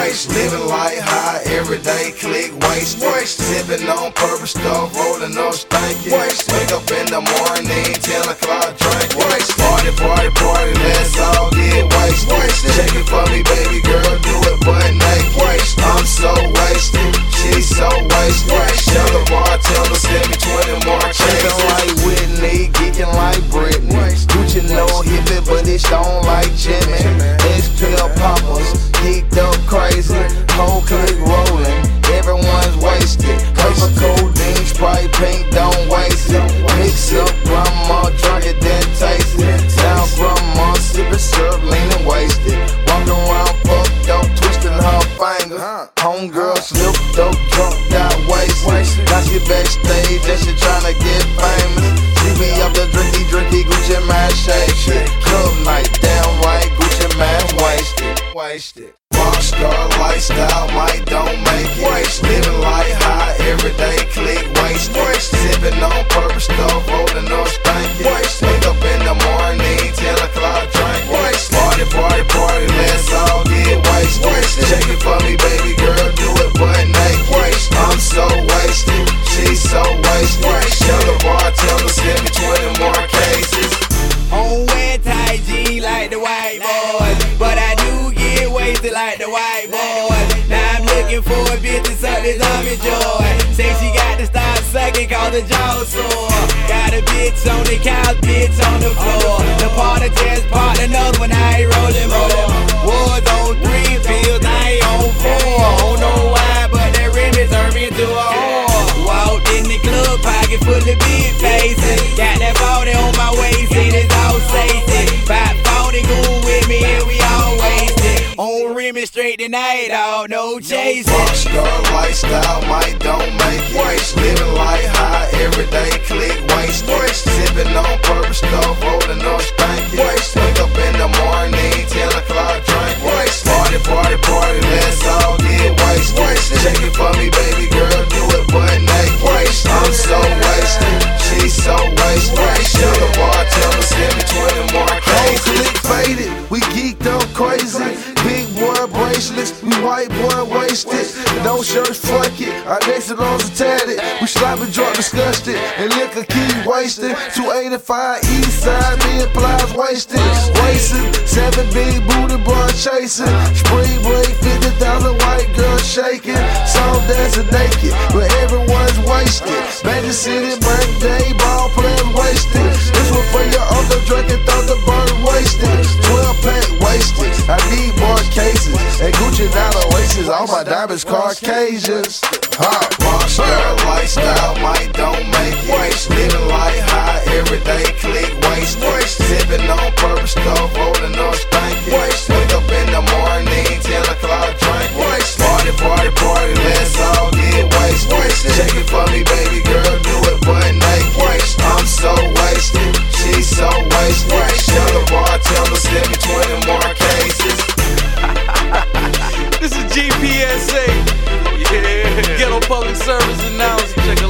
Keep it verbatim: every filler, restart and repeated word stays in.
waste. Living life high, everyday click waste. Sipping on purpose stuff, rolling up stanky. Wake up in the morning, ten o'clock drink. Party, party, party, let's all get wasted. Check it for me, baby girl, do it butt naked. I'm so wasted, she's so wasted. Tell the bartender, send me twenty more cases. Shaking like Whitney, geeking like Britney. Gucci no hippie, but it's don't like Jimmy. X-Pill poppers, geeked up crazy. Whole click rolling, everyone's wasted. Paper, codeine, Sprite, pink, don't waste it. Mix up grandma, drunk it, then taste it. Now grandma, sipping syrup, leaning wasted. Walking around fucked up, twisting her finger. Homegirl slipped up, drunk, got wasted. Now she backstage and she tryna get famous. See me up the drinky, drinky, Gucci man shake. Club night, damn right, Gucci man wasted. Wasted. Rockstar lifestyle, might don't make it. Living life high, everyday click waste. Sipping on purpose stuff, rolling up stanky. Wake up in the morning, ten o'clock drink. Party, party, party, let's all get wasted. Check it for me, baby girl, do it butt naked. I'm so wasted, she's so wasted. Tell the bartender, send me twenty more cases. On wet tight jeans like the white boys, but I do get wasted like the white boys. Now I'm looking for a bitch to suck this army joy. Say she got to stop sucking cause the jaw sore. Got a bitch on the couch, bitch on the floor. The party just part, another one I ain't rolling more. Was on three pills, I ain't on four. Don't know why, but that Remy turned me into a whore. Walked in the club, pocket full of big faces. Got that forty on my waist, and it's all safety. About forty goon with me, and we all wasted. On Remy straight tonight, dawg, no chasing. Rockstar lifestyle, might don't make it. Living life high, everyday click waste. Sipping on purpose stuff, rolling up stanky. Wake up in the morning, ten o'clock drink. Party, party, party, let's all get wasted. Check it for me, baby girl, do it butt naked. I'm so wasted, she's so wasted. Tell the bartender, send me twenty more cases. Click faded, we geeked up crazy. Big boy bracelets, we white boy wasted. No shirts, fuck it, our next are tatted. We sloppy drunk, disgusted, and liquor keep wasting. two eighty-five east side, me and plies wasted. Wasted, seven big booty boy chasing. Spring break, fifty thousand white girls shaking. Song dancing naked, but everyone's wasted. Magic City birthday, ball players wasted. This one for your uncle drinking Thunderbird wasted. twelve pack wasted, I need more cases. And Gucci not Oasis, all my diamonds Caucasians. Hot rockstar lifestyle, might don't make it. Living life high, everyday click waste. Sipping on purpose stuff, rolling up stanky. Wake up in the morning, ten o'clock drink. Party, party, party, let's all get wasted. Check it for me, baby girl, do it butt naked. I'm so wasted, she's so wasted. Tell the bartender, send me twenty more cases. This is G P S A. Yeah. Ghetto Public Service Announcement. Check it